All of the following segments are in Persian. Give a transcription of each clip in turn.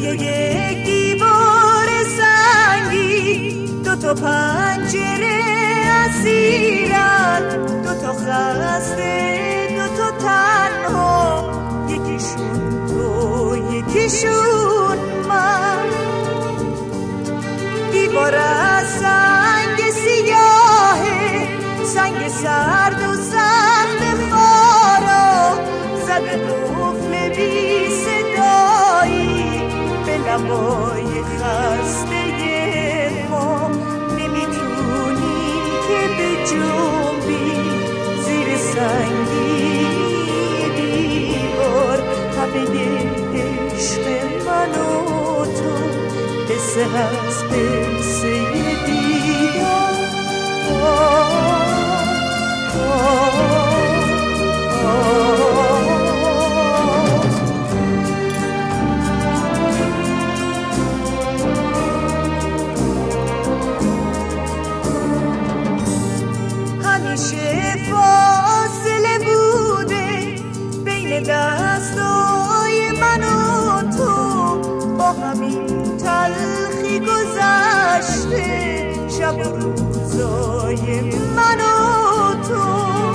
توی یک دیوار سنگی دو تا پنجره اسیرن، دو تا خسته دو تا تنها، یکیشون تو یکیشون من. دیوار از سنگ سیاهه، سنگ سرد و سخت خارا، زده قفل بی صدایی به لبای خسته ما. نمیتونیم که به جنبی زیر سنگی دیوار، همه عشق من و تو قصه هست قصه دیدار. همیشه فاصله بوده بین دستای من و تو، با همین تلخی گذشته شب و روزای من و تو.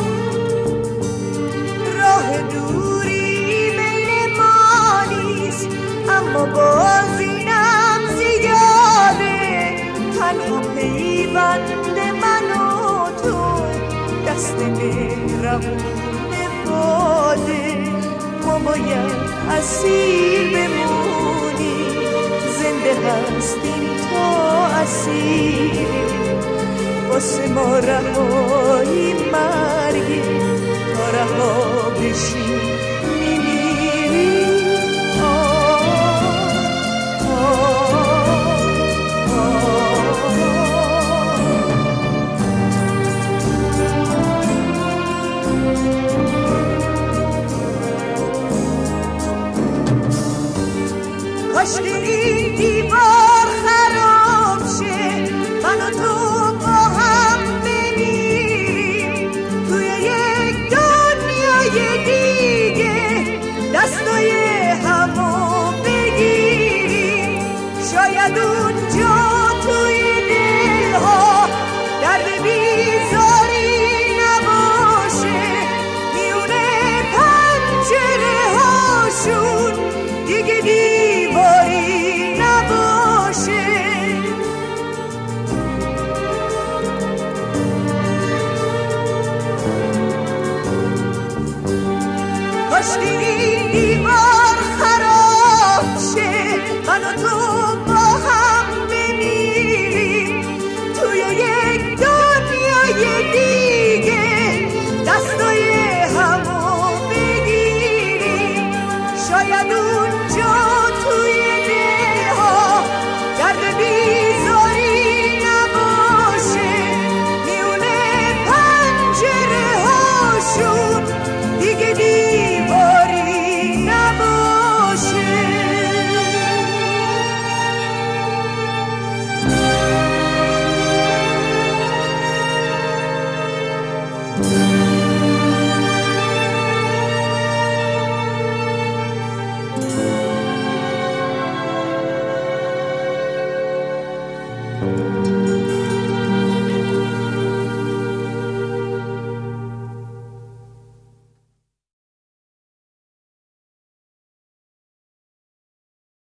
راه دوری بین ما نیست، اما باز اینم زیاده، تنها پیوند من و تو دست مهربون باده. ما باید اسیر بمونیم، زنده هستیم تا اسیر، واسه ما رهایی مرگی، تا رها بشیم میمیریم. کاش که این دیوار خراب شه، من و تو با هم بمیریم توی یک دنیای دیگه، دستای همو بگیریم. شاید اونجا توی دلها درد بیزاری نباشه، میونه پنجره هاشون دیگه دیواری نباشه. کاش